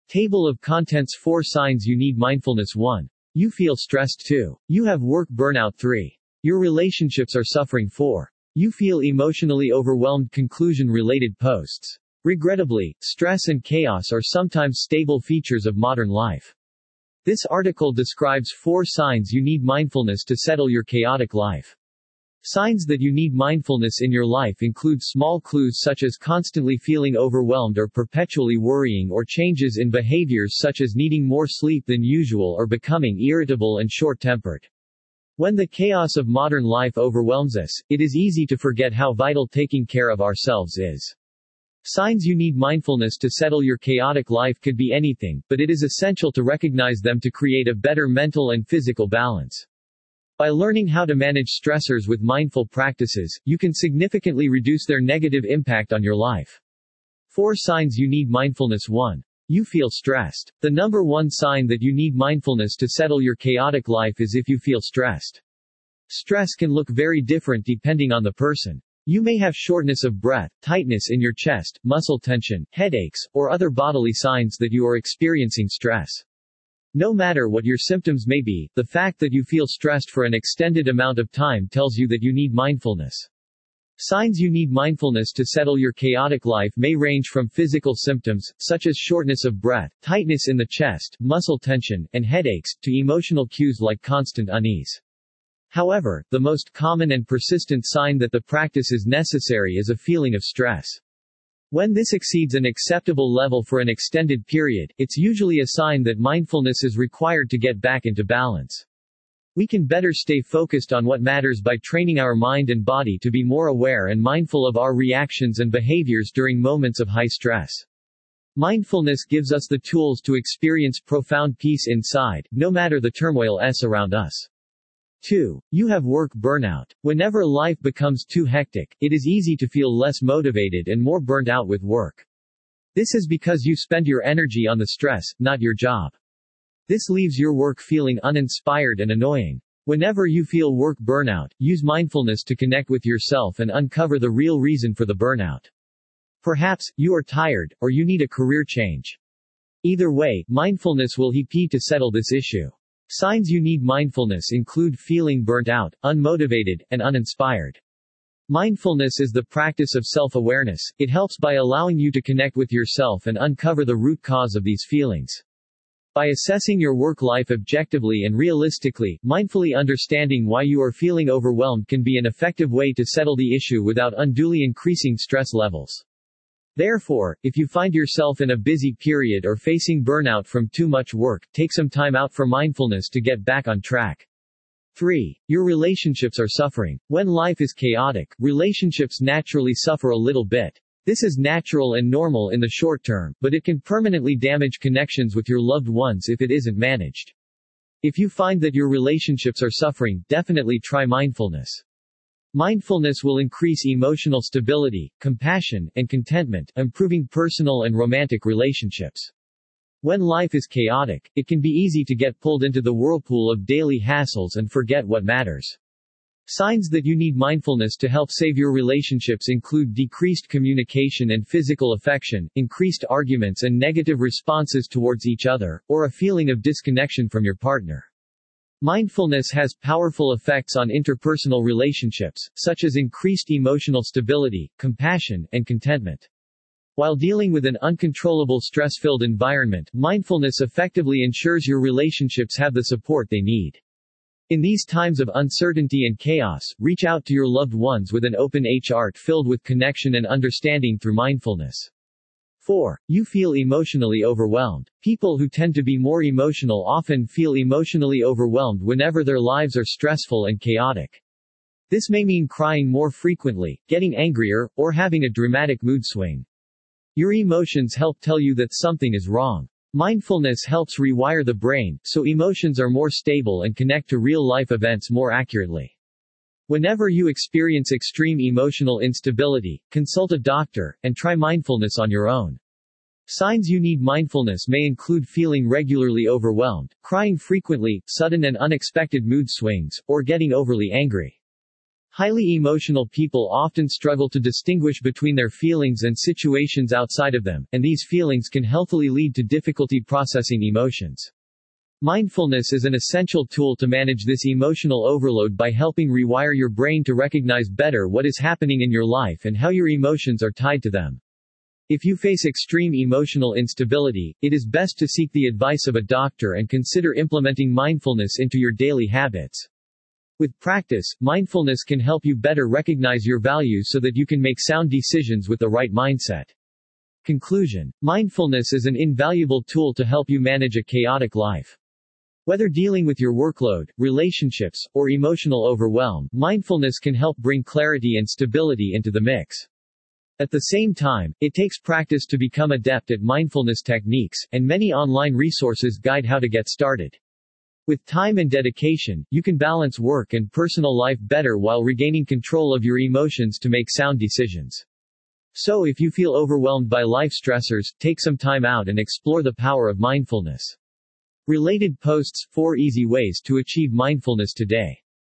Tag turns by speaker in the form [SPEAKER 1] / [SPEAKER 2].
[SPEAKER 1] Table of contents: 4 signs you need mindfulness. 1. You feel stressed. 2. You have work burnout. 3. Your relationships are suffering. 4. You feel emotionally overwhelmed. Conclusion: related posts. Regrettably, stress and chaos are sometimes stable features of modern life. This article describes 4 signs you need mindfulness to settle your chaotic life. Signs that you need mindfulness in your life include small clues such as constantly feeling overwhelmed or perpetually worrying, or changes in behaviors such as needing more sleep than usual or becoming irritable and short-tempered. When the chaos of modern life overwhelms us, it is easy to forget how vital taking care of ourselves is. Signs you need mindfulness to settle your chaotic life could be anything, but it is essential to recognize them to create a better mental and physical balance. By learning how to manage stressors with mindful practices, you can significantly reduce their negative impact on your life. 4 signs you need mindfulness. 1. You feel stressed. The number 1 sign that you need mindfulness to settle your chaotic life is if you feel stressed. Stress can look very different depending on the person. You may have shortness of breath, tightness in your chest, muscle tension, headaches, or other bodily signs that you are experiencing stress. No matter what your symptoms may be, the fact that you feel stressed for an extended amount of time tells you that you need mindfulness. Signs you need mindfulness to settle your chaotic life may range from physical symptoms, such as shortness of breath, tightness in the chest, muscle tension, and headaches, to emotional cues like constant unease. However, the most common and persistent sign that the practice is necessary is a feeling of stress. When this exceeds an acceptable level for an extended period, it's usually a sign that mindfulness is required to get back into balance. We can better stay focused on what matters by training our mind and body to be more aware and mindful of our reactions and behaviors during moments of high stress. Mindfulness gives us the tools to experience profound peace inside, no matter the turmoil around us. 2. You have work burnout. Whenever life becomes too hectic, it is easy to feel less motivated and more burnt out with work. This is because you spend your energy on the stress, not your job. This leaves your work feeling uninspired and annoying. Whenever you feel work burnout, use mindfulness to connect with yourself and uncover the real reason for the burnout. Perhaps, you are tired, or you need a career change. Either way, mindfulness will help to settle this issue. Signs you need mindfulness include feeling burnt out, unmotivated, and uninspired. Mindfulness is the practice of self-awareness. It helps by allowing you to connect with yourself and uncover the root cause of these feelings. By assessing your work life objectively and realistically, mindfully understanding why you are feeling overwhelmed can be an effective way to settle the issue without unduly increasing stress levels. Therefore, if you find yourself in a busy period or facing burnout from too much work, take some time out for mindfulness to get back on track. 3. Your relationships are suffering. When life is chaotic, relationships naturally suffer a little bit. This is natural and normal in the short term, but it can permanently damage connections with your loved ones if it isn't managed. If you find that your relationships are suffering, definitely try mindfulness. Mindfulness will increase emotional stability, compassion, and contentment, improving personal and romantic relationships. When life is chaotic, it can be easy to get pulled into the whirlpool of daily hassles and forget what matters. Signs that you need mindfulness to help save your relationships include decreased communication and physical affection, increased arguments and negative responses towards each other, or a feeling of disconnection from your partner. Mindfulness has powerful effects on interpersonal relationships, such as increased emotional stability, compassion, and contentment. While dealing with an uncontrollable stress-filled environment, mindfulness effectively ensures your relationships have the support they need. In these times of uncertainty and chaos, reach out to your loved ones with an open heart filled with connection and understanding through mindfulness. 4. You feel emotionally overwhelmed. People who tend to be more emotional often feel emotionally overwhelmed whenever their lives are stressful and chaotic. This may mean crying more frequently, getting angrier, or having a dramatic mood swing. Your emotions help tell you that something is wrong. Mindfulness helps rewire the brain, so emotions are more stable and connect to real-life events more accurately. Whenever you experience extreme emotional instability, consult a doctor, and try mindfulness on your own. Signs you need mindfulness may include feeling regularly overwhelmed, crying frequently, sudden and unexpected mood swings, or getting overly angry. Highly emotional people often struggle to distinguish between their feelings and situations outside of them, and these feelings can healthily lead to difficulty processing emotions. Mindfulness is an essential tool to manage this emotional overload by helping rewire your brain to recognize better what is happening in your life and how your emotions are tied to them. If you face extreme emotional instability, it is best to seek the advice of a doctor and consider implementing mindfulness into your daily habits. With practice, mindfulness can help you better recognize your values so that you can make sound decisions with the right mindset. Conclusion: mindfulness is an invaluable tool to help you manage a chaotic life. Whether dealing with your workload, relationships, or emotional overwhelm, mindfulness can help bring clarity and stability into the mix. At the same time, it takes practice to become adept at mindfulness techniques, and many online resources guide how to get started. With time and dedication, you can balance work and personal life better while regaining control of your emotions to make sound decisions. So if you feel overwhelmed by life stressors, take some time out and explore the power of mindfulness. Related posts: 4 easy ways to achieve mindfulness today.